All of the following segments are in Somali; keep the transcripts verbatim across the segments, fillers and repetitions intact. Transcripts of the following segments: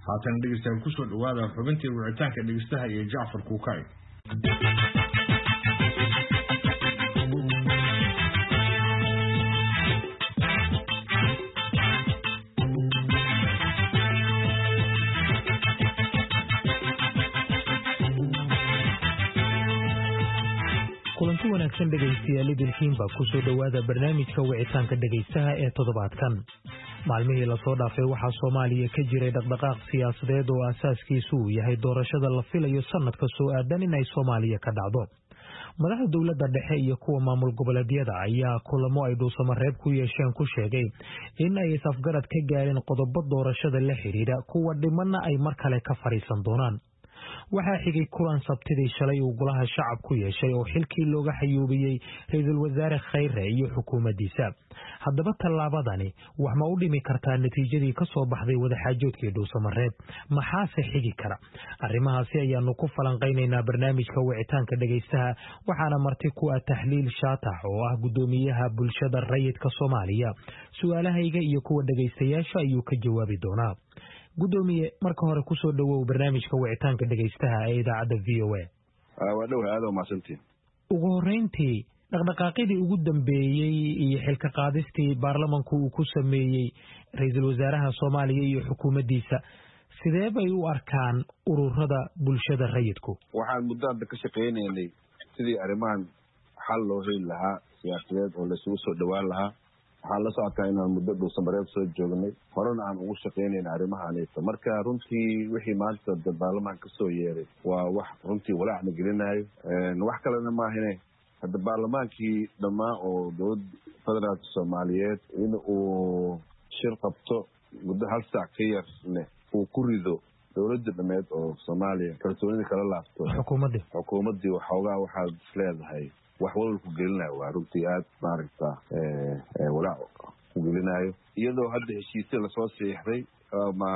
haatan dhegeystayaal ku soo dhawaada xubintii wicitaanka dhegeystaha iyo Jaafar Kuukay. kulanti wanaagsan dhegeystayaal idinkiinba ku soo dhawaada barnaamijka wicitaanka dhegeystaha ee toddobaadkan. maalmihii la soo dhaafay waxaa Soomaaliya ka jiray dhaqdhaqaaq siyaasadeed oo asaaskiisu uu yahay doorashada la filayo sanadka soo aadan in ay Soomaaliya ka dhacdo. madaxda dawladda dhexe iyo kuwa maamul goboleedyada ayaa kulamo ay dhuusamareeb ku yeesheen ku sheegay in ay isafgarad ka gaareen qodobo doorashada la xiriira kuwa dhimanna ay mar kale ka fariisan doonaan. waxaa xigay kulan sabtidii shalay uu golaha shacab ku yeeshay oo xilkii looga xayuubiyey ra'iisul wasaare Khayre iyo xukuumaddiisa. haddaba tallaabadani wax ma u dhimi kartaa natiijadii ka soo baxday wadaxaajoodkii dhuusamareeb maxaase xigi kara? arrimahaasi ayaanu ku falanqaynaynaa barnaamijka wicitaanka dhegeystaha, waxaana marti ku ah Tahliil Shaatax oo ah gudoomiyaha bulshada rayidka Soomaaliya. su'aalahayga iyo kuwa dhegeystayaasha ayuu ka jawaabi doonaa. gudoomiye, marka hore ku soo dhawow barnaamijka wicitaanka dhegeystaha ee idaacadda V O A. waa dhow aad oo maasantii. ugu horeyntii dhaqdhaqaaqidii ugu dambeeyey iyo xilka qaadistii baarlamanku uu ku sameeyey ra'iisul wasaaraha Soomaaliya iyo xukuumaddiisa, sidee bay u arkaan ururada bulshada rayidku? waxaan muddo hadda ka shaqaynaynay sidii arrimahan xal loo heli lahaa siyaasadeed oo laysugu soo dhawaan lahaa. waxaan la socotaa inaan muddo dhuusamareeb soo joognay, horena aan ugu shaqaynayna arrimahaanaysa. marka runtii wixii maanta baarlamaanka ka soo yeeray waa wax runtii walaacna gelinayo. wax kalena maahine hadda baarlamaankii dhammaan oo dowladda federaalka Soomaaliyeed in uu shir qabto muddo hal saac ka yar leh uu ku rido dowladda dhameed oo Soomaaliya kalsoonida kala laabto xukuumadii xukuumadii waxoogaa waxaad isleedahay wax walba ku gelinayo. waa runtii aad maaragta walaac ku gelinayo, iyadoo hadda heshiisyo lasoo siixday ama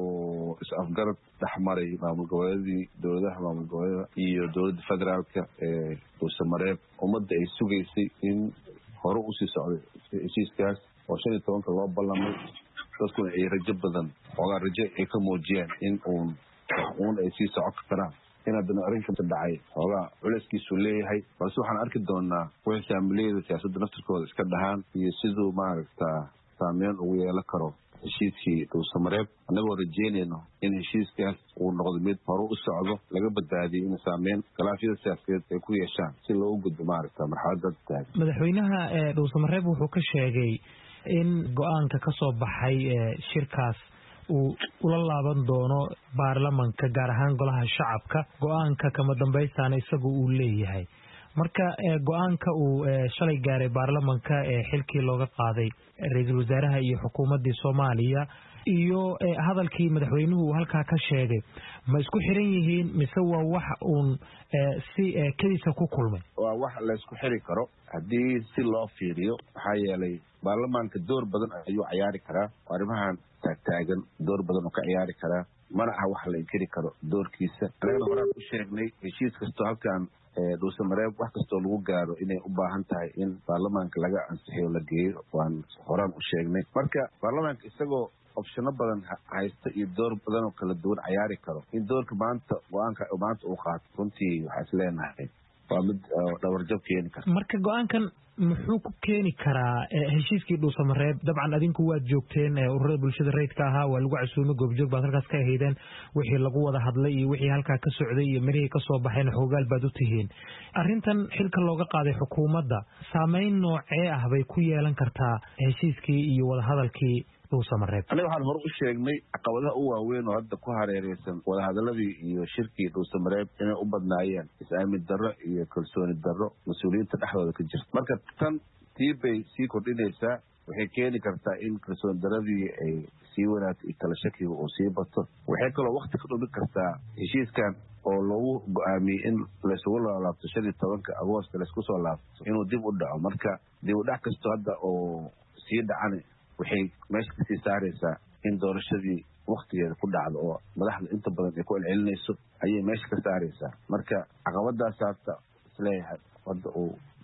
oo is-afgarad dhexmaray maamul goboleedii dowladaha maamul goboleeda iyo dowladda federaalka ee dhuusamareeb. ummadda ay sugaysay in hore usii socday heshiiskaas oo shan iyo tobanka loo ballamay, dadkuna ay rajo badan oogaa rajo ay ka muujiyeen in uun uun ay sii socon karaan. in haddana arrinka dhacay oogaa culayskiisu leeyahay, balse waxaan arki doonaa wixii saamileyda siyaasadda naftirkooda iska dhahaan iyo siduu maaragta saameyn ugu yeelan karo heshiiskii dhuusamareeb. annagoo rajeynayno in heshiiskaas uu noqdo mid hore u socdo, laga badbaadiyo in saameyn khilaafyada siyaasadeed ay ku yeeshaan si loogu gudbo maaragta marxaladda taag. madaxweynaha dhuusamareeb wuxuu ka sheegay in go-aanka ka soo baxay shirkaas uu ula laaban doono baarlamanka, gaar ahaan golaha shacabka. go-aanka kama dambaystaana isagu uu leeyahay. marka go-aanka uu shalay gaaray baarlamanka ee xilkii looga qaaday ra'iisul wasaaraha iyo xukuumaddii Soomaaliya iyo hadalkii madaxweynuhu uu halkaa ka sheegay, ma isku xiran yihiin mise waa wax uun si kediisa ku kulmay? waa wax la isku xiri karo haddii si loo fiiriyo. maxaa yeelay baarlamaanka door badan ayuu ciyaari karaa, arrimahan taagtaagan door badan oo ka ciyaari karaa, mana aha wax la inkiri karo doorkiisa. anagana horaan u sheegnay heshiis kastoo halkan dhuusamareeb wax kastoo lagu gaaro inay u baahan tahay in baarlamaanka laga ansixiyo la geeyo, waan horaan u sheegnay. marka baarlamaanka isagoo opshano badan haysta iyo door badan oo kala duwan ciyaari karo, in doorka maanta go-aanka maanta uu qaato runtii waxaa is leenahay waa mid dhawarjab keeni karta. marka go-aankan muxuu ku keeni karaa heshiiskii dhuusamareeb? dabcan adinku waad joogteen, ururada bulshada rayidka ahaa waa lagu casuumay, goobjoog baad halkaas ka ahaydeen. wixii lagu wada hadlay iyo wixii halkaa ka socday iyo mirihii ka soo baxayna xoogaal baad u tihiin. arrintan xilka looga qaaday xukuumadda saameyn noocee ah bay ku yeelan kartaa heshiiskii iyo wadahadalkii dhuusamareeb? aniga waxaan hore u sheegnay caqabadaha u waaweyn oo hadda ku hareereysan wadahadaladii iyo shirkii dhuusamareeb inay u badnaayeen is-aamin darro iyo kalsooni darro mas-uuliyiinta dhexdooda ka jirta. marka tan tii bay sii kordhinaysaa, waxay keeni kartaa in kalsooni darradii ay sii wanaagto iyo kala shakiga uu sii bato. waxay kaloo wakti ka dhumin kartaa heshiiskan oo loogu go-aamiyey in laysugu laalaabto shan iyo tobanka agoosta laysku soo laabto inuu dib u dhaco. marka dib u dhac kasto hadda oo sii dhacana waxay meesha kasii saaraysaa in doorashadii waktigeeda ku dhacdo oo madaxda inta badan ay ku celcelinayso ayay meesha ka saaraysaa. marka caqabadaas haata isleeyahay hadda uu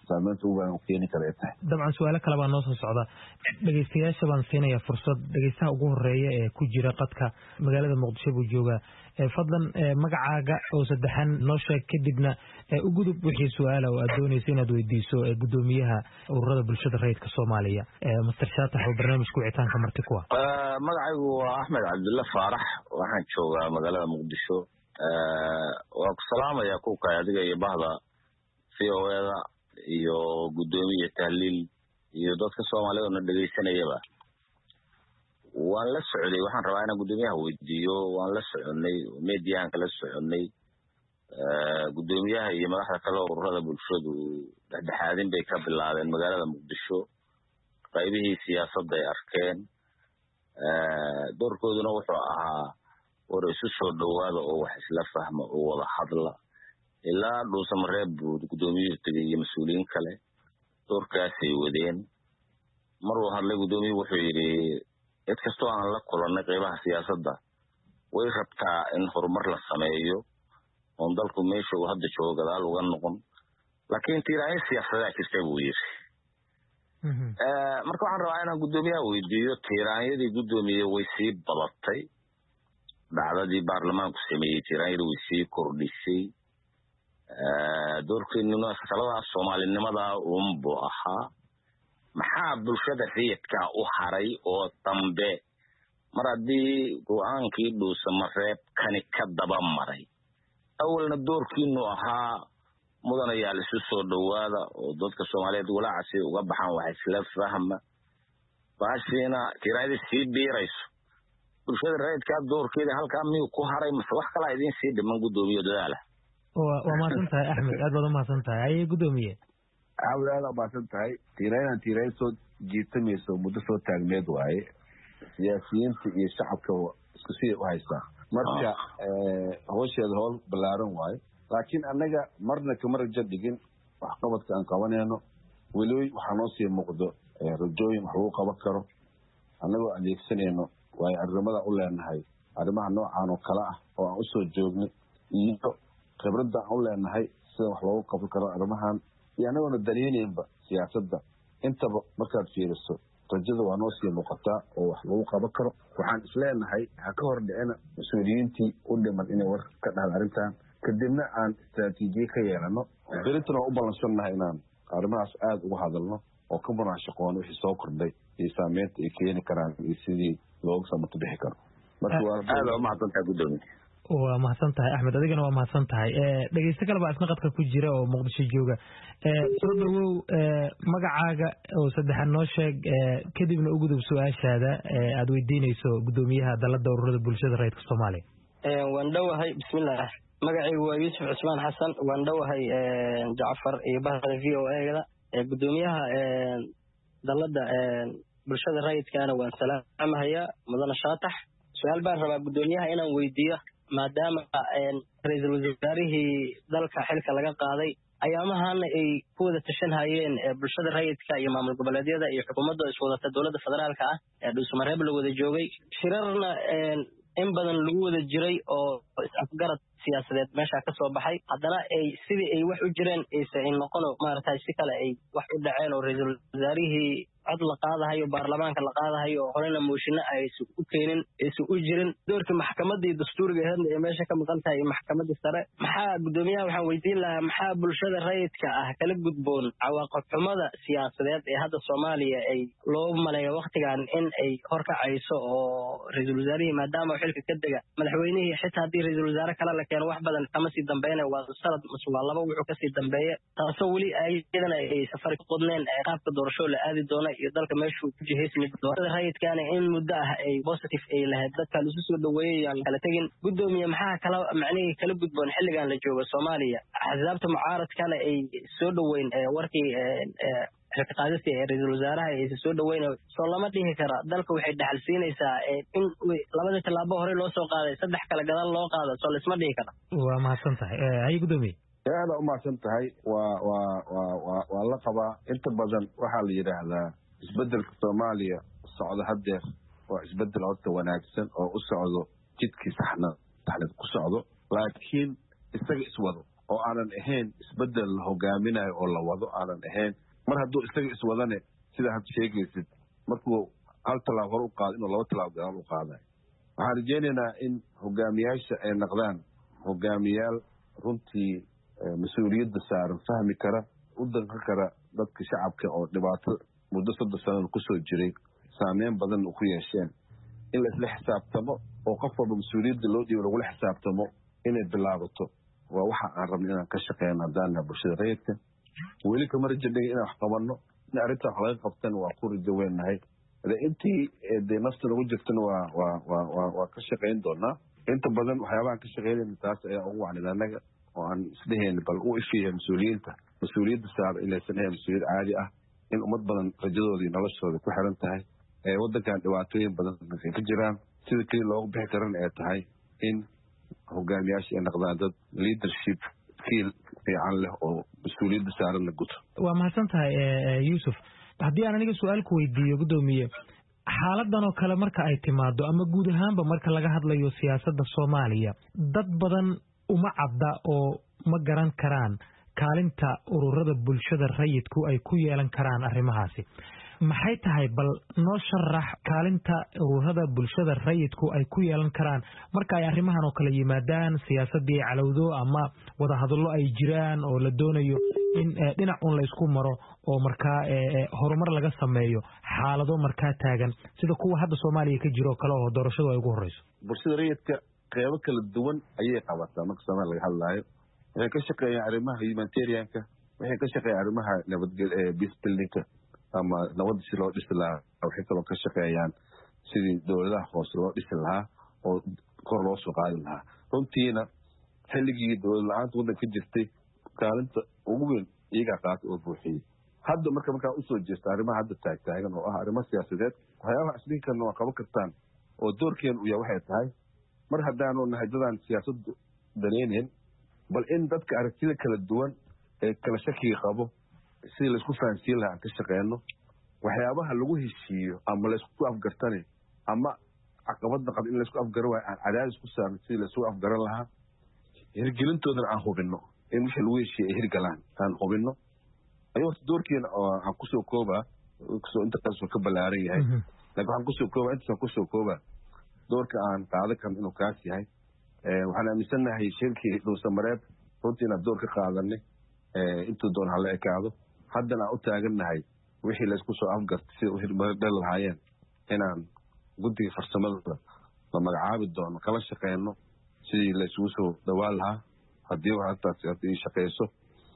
saameynta ugu weyn keeni kara tahay. dabcan su'aalo kale baa noo soo socda dhageystayaasha baan siinaya fursad dhageystaha ugu horeeya ee ku jira qadka magaalada Muqdisho buu joogaa fadlan magacaaga oo saddexan noo sheeg kadibna u gudub wixii su'aalo oo aad doonayso inaad weydiiso gudoomiyaha ururada bulshada rayidka Soomaaliya Mister Shaatax oo barnaamijka wicitaanka marti ku ah. magacaygu waa Axmed Cabdulla Faarax waxaan joogaa magaalada Muqdisho waa ku salaamaya ku ka adiga iyo bahda C O A iyo gudoomiye tahliil iyo dadka Soomaaliyeed oo dhageysanayaba waan la socday waxaan rabaa inaan gudoomiyaha weydiiyo waan la soconay meediyahan kala soconay gudoomiyaha iyo madaxda kale ururada bulshadu dhexdhexaadin bay ka bilaabeen magaalada Muqdisho qaybihii siyaasadda ay arkeen doorkooduna wuxuu ahaa war isu soo dhawaada oo wax isla fahmo oo wada hadla ilaa dhuusamareeb buu gudoomiyuhu tagay iyo mas'uuliyiin kale doorkaasay wadeen mar uu hadlay gudoomiyuhu wuxuu yidhi cid kastoo aan la kulannay qaybaha siyaasadda way rabtaa in horumar la sameeyo oon dalku meesha uu hadda joogo gadaal uga noqon laakiin tiiraayin siyaasadaa jirta buu yidhi marka waxaan rabaa inaan gudoomiyaha weydiiyo tiiraanyadii gudoomiyey way sii badatay dhacdadii baarlamaanku sameeyey tiiraanyadii way sii kordhisay doorkeennuna saladaas soomaalinimada uunbuu ahaa maxaa bulshada rayidka u haray oo dambe mar haddii go-aankii dhuusamareeb kani ka daba maray awalna doorkiinu ahaa mudanayaal isu soo dhawaada oo dadka Soomaaliyeed walaacasi uga baxaan wax isla fahma baashina tiraayada sii biirayso bulshada rayidka doorkeeda halka miyuu ku haray mise wax kale idin sii dhiman gudoomiye dadaala waa maasantahay Axmed aad baad u maasantahay ay gudoomiye awlaada baasan tahay tiirayna tiiray soo jiitamayso muddo soo taagneed waaye siyaasiyiinta iyo shacabka isku sii u haystaa marka hawsheeda howl balaaran waaye laakiin annaga marna kama rajo dhigin wax qabadka aan qabanayno weli waxaa noo sii muuqdo rajooyin wax lagu qaban karo annagoo adeegsanayno waayo arrimada u leenahay arrimaha noocaan oo kale ah oo aan usoo joognay iyo khibradda aan u leenahay sida wax loogu qaban karo arrimahan iyo annagoona daneynaynba siyaasadda intaba markaad fiiriso rajada waa noo sii muuqataa oo wax lagu qaban karo waxaan isleenahay ha ka hor dhicina mas-uuliyiintii u dhiman inay war ka dhahaan arrintan kadibna aan istaraatiijiye ka yeelano berintana waa u ballansannahay inaan arrimahaas aada uga hadalno oo ka munaashaqoon wixii soo kordhay iyo saameynta ay keeni karaan iyo sidii looga samato bixi karo marka waa aad waa mahadsantahay gudoomiye waa mahadsantahay Axmed adigana waa mahadsantahay ee dhageysta kale baa isna qadka ku jira oo Muqdisho jooga ee soo dhawow ee magacaaga oo saddexan noo sheeg ee kadibna u gudub su'aashaada ee aad weydiinayso gudoomiyaha dalada ururada bulshada rayidka Soomaaliya ee waan dhawahay bismillaah magacaygu waa Yuusuf Cusmaan Xasan waan dhawahay ee Jaafar iyo bahda V O A-da ee gudoomiyaha ee dalada ee bulshada rayidkaana waan salaamahayaa mudane Shaatax su'aal baan rabaa gudoomiyaha inaan weydiiyo maadaama ra'iisul wasaarihii dalka xilka laga qaaday ayaamahana ay ku wada tashanayeen bulshada rayidka iyo maamul goboleedyada iyo xukuumadda iswadata dowladda federaalka ah ee dhuusamareeb la wada joogay shirarna in badan lagu wada jiray oo is-afgarad siyaasadeed meesha ka soo baxay haddana ay sidii ay wax u jireen aysa in noqono maaragtay si kale ay wax u dhaceen oo ra'iisul wasaarihii cod la qaadahayo baarlamaanka la qaadahayo horena mooshinno aysu u keenin aysu u jirin doorkii maxkamadda iyo dastuuriga ahaydna ee meesha ka maqan tahay maxkamadda sare maxaa gudoomiyaha waxaan weydiin lahaa maxaa bulshada rayidka ah kala gudboon cawaaqib xumada siyaasadeed ee hadda Soomaaliya ay loo maleeyo waqtigan in ay horkacayso oo ra'iisul wasaarihii maadaama xilka ka dega madaxweynihii xitaa haddii ra'iisul wasaare kale la keeno wax badan kama sii dambeynaya waa sanad masuul laba wuxuu kasii dambeeya taasoo weli ayadana ay safar ka qodneen qaabka doorasho la aadi doona iyo dalka meeshuu ku jihaysmid doorada rayidkaana in muddo ah ay positive ay lahayd dadka lasu soo dhaweeyay aan kala tegin gudoomiye maxaa kala macnihii kala gudboon xilligan la joogo Soomaaliya axsaabta mucaaradkana ay soo dhaweyn warkii xilka qaadista ee ra'iisul wasaaraha ay soo dhaweyn soo lama dhihi kara dalka waxay dhaxal siinaysaa in labada talaabo hore loo soo qaaday saddex kala gadaal loo qaado soo lisma dhihi kara waa mahadsantahay ay gudoomiye aad u mahadsan tahay waa waa waa waa la qabaa inta badan waxaa la yiraahdaa isbeddelka Soomaaliya socdo hadeer waa isbeddel horta wanaagsan oo u socdo jidkii saxna saxnad ku socdo laakiin isaga iswado oo aanan ahayn isbedel la hogaaminayo oo la wado aanan ahayn mar hadduu isaga iswadane sida had sheegaysid markuu hal talaab hor u qaado inuu laba talaab gadaal u qaadayo waxaan rajaynaynaa in hogaamiyaasha ay noqdaan hogaamiyaal runtii mas-uuliyadda saaran fahmi kara u danqan kara dadka shacabka oo dhibaato muddo soddon sanada kusoo jiray saameyn badan ku yeesheen in la isla xisaabtamo oo qof walba mas-uuliyadda loo dhiibo lagula xisaabtamo inay bilaabato waa waxa aan rabnay inaan ka shaqeyno haddaan nahay bulshada rayidka weli kama rajo dhigay inaan wax qabanno in arrintaa wax laga qabtana waa ku rajo weynahay intii dee nafta nagu jirtana waa waa waa waa waa ka shaqayn doonaa inta badan waxyaabahan ka shaqeynayna taas ayaa ugu wacnid annaga oo aan isdhehayna bal u ifiya mas-uuliyiinta mas-uuliyadda saar inaysan ahayn mas-uuliyad caadi ah in ummad badan rajadooda iyo noloshooda ku xiran tahay waddankan dhibaatooyin badan ay ka jiraan sida keliya loogu bixi karana ay tahay in hogaamiyaasha ay noqdaan dad leadership skill fiican leh oo mas-uuliyadda saaran la guto waa mahadsan tahay yuusuf haddii aan aniga su-aal ku weydiiyo guddoomiye xaaladan oo kale marka ay timaado ama guud ahaanba marka laga hadlayo siyaasadda soomaaliya dad badan uma cadda oo ma garan karaan kaalinta ururada bulshada rayidku ay ku yeelan karaan arrimahaasi maxay tahay bal noo sharax kaalinta ururada bulshada rayidku ay ku yeelan karaan marka ay arrimahan oo kale yimaadaan siyaasadii calowdo ama wadahadallo ay jiraan oo la doonayo in dhinac un la isku maro oo markaa horumar laga sameeyo xaalado markaa taagan sida kuwa hadda soomaaliya ka jiro oo kale oo doorashadu ay ugu horeyso bulshada rayidka qeybo kala duwan ayay qabataa marka soomaaliya laga hadlaayo waxay ka shaqeeyaan arrimaha humanitarianka waxay ka shaqeeyaan arrimaha nabadgel peace buildingka ama nabadda si loo dhisi lahaa waxay kaloo ka shaqeeyaan sidii dowladaha hoose loo dhisi lahaa oo kor loo soo qaadi lahaa runtiina xilligii dowlad la-aanta waddanka ka jirtay kaalinta ugu weyn iyagaa qaata oo buuxiyey hadda marka markaa usoo jeesta arrimaha hadda taagtaagan oo ah arrimo siyaasadeed waxyaabaha isdhihi karna waa qaban kartaan oo doorkeena u yahay waxay tahay mar haddaanu nahay dadaan siyaasaddu danaynayn bal in dadka aragtida kala duwan ee kala shakiga qabo sidii laysku fahansiin lahaa aan ka shaqeyno waxyaabaha lagu heshiiyo ama laysku afgartane ama caqabadna qab in laysku afgaro waayo aan cadaadis ku saarno sidii laysku afgaran lahaa hirgelintoodana aan hubinno in wixii lagu heshiiye ay hirgalaan aan hubinno ayuu horta doorkeena aan kusoo koobaa kusoo inta kasoo ka ballaaran yahay laakiin waxaan kusoo koobaa intaasaan kusoo koobaa doorka aan qaadan karno inuu kaas yahay waxaan aaminsannahay shirkii dhuusamareeb runtii inaan door ka qaadanay intuu doon hala ekaado haddana aan u taagannahay wixii laysku soo afgartay sida u hirmardhali lahaayeen inaan guddiga farsamada la magacaabi doono kala shaqeyno sidii laysugu soo dhawaan lahaa haddii hataas haddii shaqeyso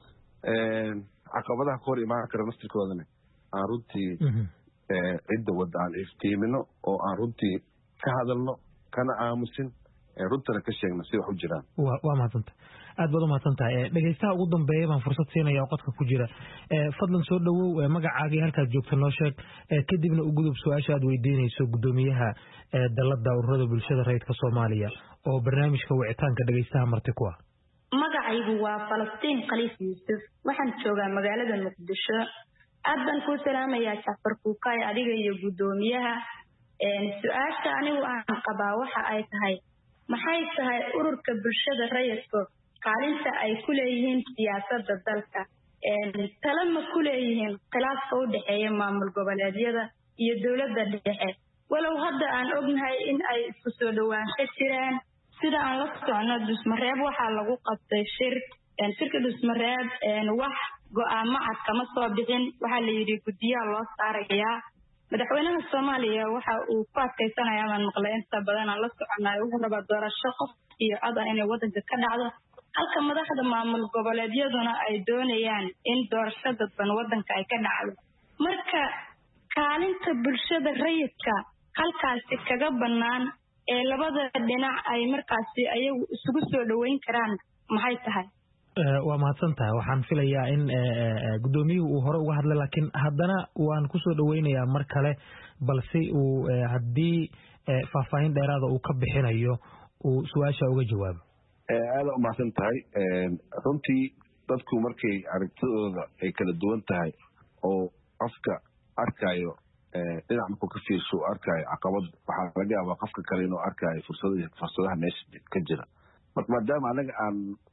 caqabadaha ka hor imaan kara naftirkoodana aan runtii cidda wadda aan iftiimino oo aan runtii ka hadalno kana aamusin runtana ka sheegno si wax u jiraan waa mahadsanta aad baad u mahadsan tahay dhegeystaha ugu dambeeya baan fursad siinaya oo qodka ku jira fadlan soo dhowow magacaagii halkaad joogta noo sheeg kadibna u gudub su-aasha aad weydiinayso guddoomiyaha dalladda ururada bulshada rayidka soomaaliya oo barnaamijka wicitaanka dhegeystaha marti ku ah magacaygu waa falastiin khaliif yuusuf waxaan joogaa magaalada muqdisho aad baan kuu salaamayaa jacfar kuukaay adiga iyo guddoomiyaha su-aasha anigu aan qabaa waxa ay tahay maxay tahay ururka bulshada rayidka kaalinta ay ku leeyihiin siyaasadda dalka tala ma ku leeyihiin khilaafka u dhexeeya maamul goboleedyada iyo dowladda dhexe walow hadda aan ognahay in ay isku soo dhowaan ka jiraan sida aan la socno dhusmareeb waxaa lagu qabtay shir shirka dhusmareeb wax go-aamo cad kama soo bixin waxaa la yidhi guddiyaha loo saarayaa madaxweynaha soomaaliya waxa uu ku adkaysanaya amaan maqlay inta badan aan la soconayo wuxuu rabaa doorasho qof iyo cod ah inay waddanka ka dhacdo halka madaxda maamul goboleedyaduna ay doonayaan in doorasho dadban waddanka ay ka dhacdo marka kaalinta bulshada rayidka halkaasi kaga bannaan ee labada dhinac ay markaasi ayagu isugu soo dhoweyn karaan maxay tahay waa mahadsan tahay waxaan filayaa in guddoomiyuhu uu hore uga hadlay laakiin haddana waan kusoo dhoweynayaa mar kale balse uu haddii faahfaahin dheeraada uu ka bixinayo uu su-aasha uga jawaabo aada u mahadsan tahay runtii dadku markay aragtidooda ay kala duwan tahay oo qofka arkayo dhinac markuu ka fiirso u arkaayo caqabad waxaa laga yaabaa qofka kale inuu arkaayo fursada fursadaha meesha ka jira marka maadaama anaga aan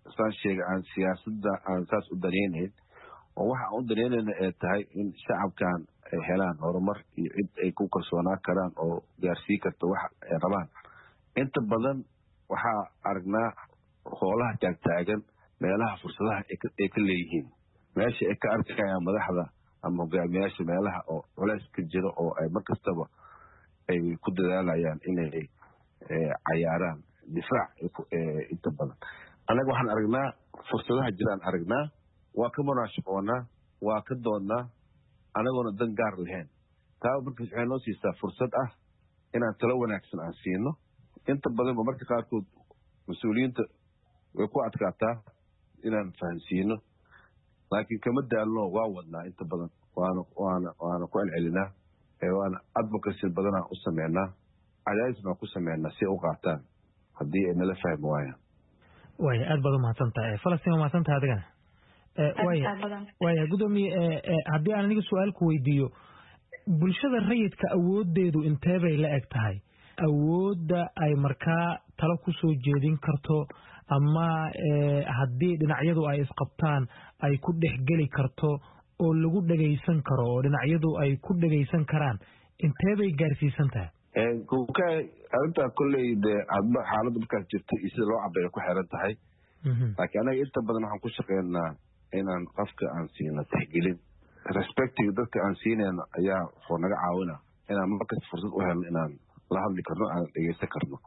saan sheegay aan siyaasadda aan saas u daneynayn oo waxa aan u daneynayna ee tahay in shacabkan ay helaan horumar iyo cid ay ku kalsoonaan karaan oo gaarsii karta waxa ay rabaan. Inta badan waxaa aragnaa hoolaha taagtaagan meelaha fursadaha ay ka leeyihiin, meesha ay ka arkayaan madaxda ama hogaamiyaasha meelaha oo culays ka jiro oo ay mar kastaba ay ku dadaalayaan inay cayaaraan difaac inta badan. Anaga waxaan aragnaa fursadaha jiraan aragnaa, waa ka munaashaboonaa, waa ka doonnaa anagoona dan gaar lahayn. taa markaas waxay noo siisaa fursad ah inaan talo wanaagsan aan siino. Inta badanba marka qaarkood mas-uuliyiinta way ku adkaataa inaan fahamsiino, laakiin kama daalno waa wadnaa inta badan waana waana waana ku celcelinaa waana advocacy badanaa u sameynaa, cadaadisna ku sameynaa si u qaataan haddii ay nala fahmi waayaan. waaya aad baad u mahadsantahay falastiin, waa mahadsantahay adigana. waaya waaya gudoomiye, haddii aan aniga su-aal ku weydiiyo, bulshada rayidka awoodeedu intee bay la eg tahay? awoodda ay markaa talo ku soo jeedin karto ama haddii dhinacyadu ay isqabtaan ay ku dhexgeli karto oo lagu dhegaysan karo oo dhinacyadu ay ku dhegaysan karaan, intee bay gaarsiisan tahay? arintaa kolley dee adba xaaladda markaas jirta iyo sida loo cabeeyo ku xiran tahay. laakiin anaga inta badan waxaan ku shaqeynaa inaan qofka aan siino tixgelin, respectiga dadka aan siinayno ayaa wuxuu naga caawina inaan markasta fursad u helno inaan la hadli karno, aan dhegeysan karno.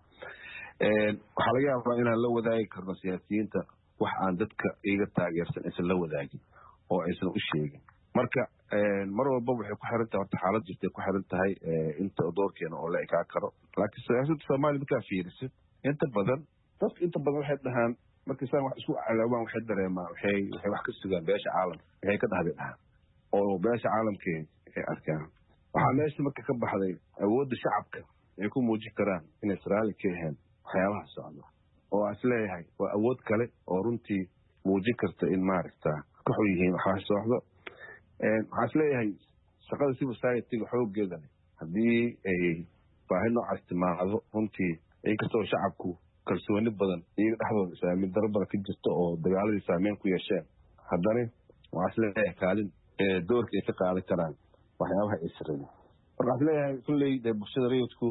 waxaa laga yaabaa inaan la wadaagi karno siyaasiyiinta wax aan dadka iga taageersan aysan la wadaagin oo aysan u sheegin. marka mar walba waxay ku xiran tahay horta xaalad jirtay ku xiran tahay inta doorkeena oo la ekaa karo. laakiin siyaasadda soomaaliya markaa fiirisid inta badan dadka inta badan waxay dhahaan markay saan wax isku calaawaan waxay dareemaan waxay waxay wax ka sugaan beesha caalamka, waxay ka dhahday dhahaan oo beesha caalamkee ay arkaan. waxaa meesha marka ka baxday awoodda shacabka ay ku muujin karaan inay Soomaali ka ahayn waxyaabaha socda, oo as leeyahay waa awood kale oo runtii muujin karta in maaragta ka xun yihiin waxa socdo. waxaa is leeyahay shaqada civil society-ga xoogeeda haddii ay baahi noocaas timaado runtii inkastoo shacabku kalsooni badan iyaga dhexdooda saameyn daro badan ka jirto oo dagaaladii saameyn ku yeesheen, haddana waxaa is leeyahay kaalin doorka ay ka qaadan karaan waxyaabaha ay sarreeyeen. marka waxaa is leeyahay kulley dee bulshada rayidku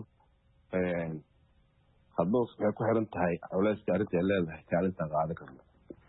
hadba waxay ku xiran tahay culeyska arrinta ay leedahay kaalintaan qaadan karno.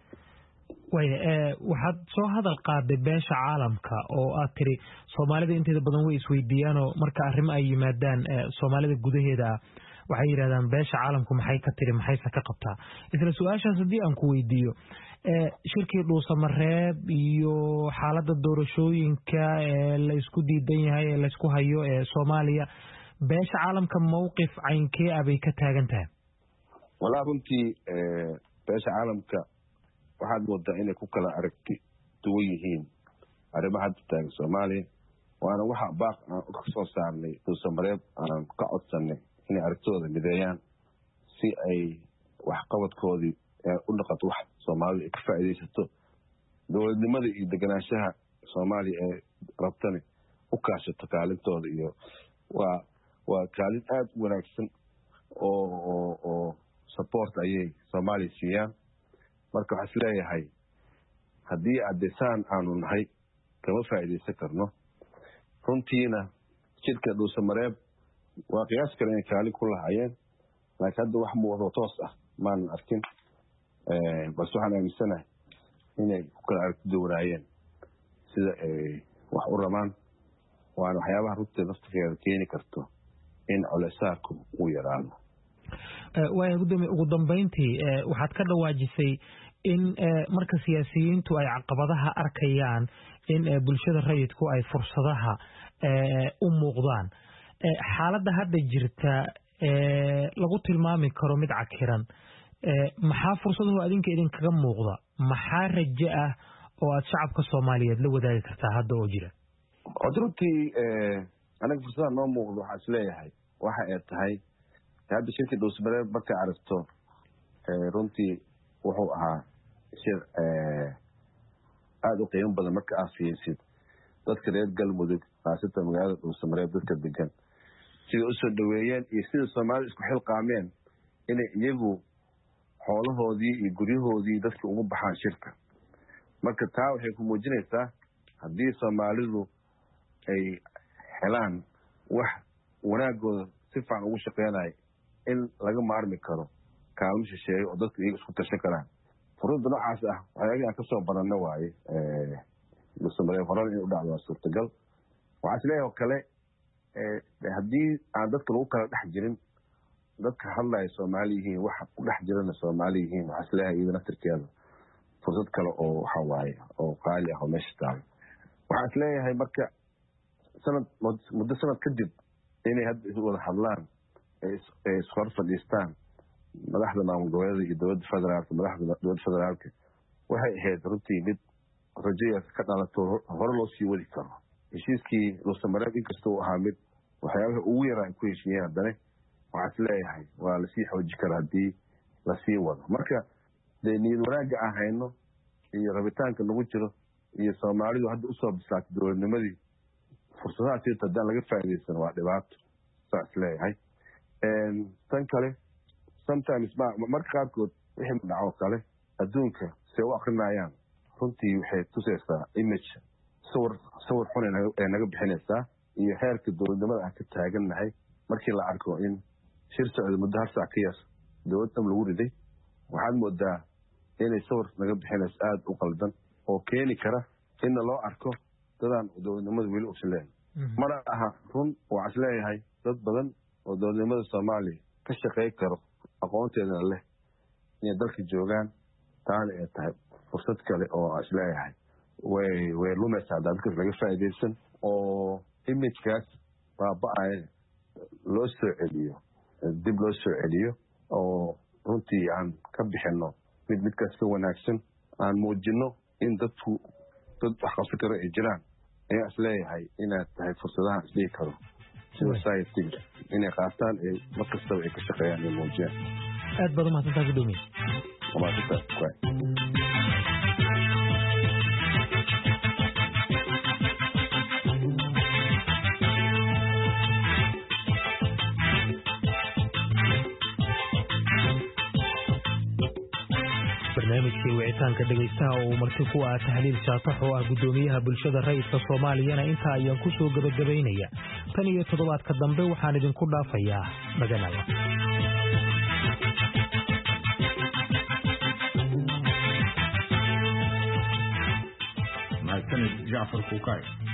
waaya waxaad soo hadal qaaday beesha caalamka oo aad tiri soomaalida inteeda badan way isweydiiyaan oo marka arrimo ay yimaadaan soomaalida gudaheeda ah waxay yidhahdaan beesha caalamku maxay ka tiri maxayse ka qabtaa. isla su-aashaas haddii aan ku weydiiyo, shirkii dhuusamareeb iyo xaaladda doorashooyinka ee la isku diidan yahay ee laysku hayo ee soomaaliya, beesha caalamka mawqif caynkee ah bay ka taagan tahay? walaa runtii beesha caalamka waxaad moodaa inay ku kala aragti duwan yihiin arrimaha hadda taagan Soomaaliya, waana waxa baaq aan ka soo saarnay dhuusamareeb aan ka codsanay inay aragtooda mideeyaan si ay waxqabadkoodii u noqoto wax Soomaaliya ay ka faa'iidaysato, dowladnimada iyo deganaanshaha Soomaaliya ee rabtani u kaashato kaalintooda. iyo waa waa kaalin aad u wanaagsan oo oo oo support ayay Soomaaliya siiyaan. marka waxaa is leeyahay haddii addesaan aanu nahay kama faa'iidaysan karno. runtiina jidka dhuusamareeb waa qiyaas kale inay kaalin ku lahaayeen, laakiin hadda wax muuqdo toos ah maanan arkin. balse waxaan aaminsanahay inay ku kala aragti duwanaayeen sida ay wax u rabaan, waana waxyaabaha runtii naftigeeda keeni karto in culeysaarku uu yaraado. waaya gudoomiye, ugu dambeyntii waxaad ka dhawaajisay in marka siyaasiyiintu ay caqabadaha arkayaan in bulshada rayidku ay fursadaha u muuqdaan. xaaladda hadda jirta lagu tilmaami karo mid cakiran, maxaa fursadahu adinka idinkaga muuqda? maxaa rajo ah oo aad shacabka Soomaaliyeed la wadaagi kartaa hadda oo jira? runtii anaga fursadaha noo muuqda waxaa is leeyahay waxa ay tahay hadda shirkii dhuusamareeb markay aragto runtii wuxuu ahaa shir aada u qiimo badan marka aad fiirsid dadka reer galmudug khaasatan magaalada dhuusamareeb dadka degan sida u soo dhaweeyeen iyo sida Soomaalida isku xilqaameen inay iyagu xoolahoodii iyo guryahoodii dadka ugu baxaan shirka. marka taa waxay ku muujinaysaa haddii soomaalidu ay helaan wax wanaagooda si fiican ugu shaqeynaya in laga maarmi karo kaalmo shisheeye oo dadka iyaga isku tashan karaan. fursadda noocaas ah waxyaabihii aan kasoo baranno waaye dhuusamareeb horena in u dhacdo waa suurtagal. waxaa isleeyahay oo kale haddii aan dadka lagu kala dhex jirin, dadka hadlaya soomaali yihiin waxa ku dhex jirana soomaali yihiin, waxaa isleeyahay iyada naftirkeeda fursad kale oo waxa waaye oo qaali ah oo meesha taalo. waxaa isleeyahay marka sanad muddo sanad kadib inay hadda wada hadlaan ee ishor fadhiistaan madaxda maamul goboleeda iyo dowladda federaalka madaxda dowladda federaalka waxay ahayd runtii mid rajaya ka dhalato hore loo sii wadi karo. heshiiskii dhuusamareeb inkasta uu ahaa mid waxyaabaha ugu yaraa ay ku heshiiyeen haddana waxaa isleeyahay waa lasii xooji kara haddii lasii wado. marka dee niyad wanaagga aan hayno iyo rabitaanka nagu jiro iyo soomaalidu hadda usoo bislaatay dowladnimadii fursadaha sirta haddaan laga faa'iidaysan waa dhibaato saa isleeyahay. tan kale sometimes marka qaarkood wixii dhaco kale adduunka say u akrinayaan runtii waxay tusaysaa image sawir sawir xun ee naga bixinaysaa iyo heerka dowladnimada aan ka taagannahay markii la arko in shir socda muddo hal saac ka yar dowlad dham lagu riday. waxaad moodaa inay sawir naga bixinayso aada u qaldan oo keeni kara inna loo arko dadaan dowladnimada weli ogsaleen. mana aha run waxaa isleeyahay dad badan oo dowladnimada soomaaliya ka shaqey karo aqoonteedana leh inay dalka joogaan, taana ay tahay fursad kale oo isleeyahay way way lumaysaa haddaa dadkaas laga faa'iidaysan oo imagekaas baaba-ay loo soo celiyo dib loo soo celiyo oo runtii aan ka bixino mid midkaas ka wanaagsan aan muujino in dadku dad wax qabsan karo ay jiraan. ayaa isleeyahay inaad tahay fursadaha isdhigi karo society-ga inay qaataan ee mar kastaba ay ka shaqeeyaan ay muujiyaan. aad baad umahadsantaa gudoomiye. umahadsantaa barnaamijkii wicitaanka dhegaystaha oo marti ku ah tahliil shaatax oo ah gudoomiyaha bulshada rayidka soomaaliyana intaa ayaan ku soo gabagabaynaya. tan iyo toddobaadka dambe waxaan idinku dhaafayaa maganala. mahadsanid Jacfar Kuukay.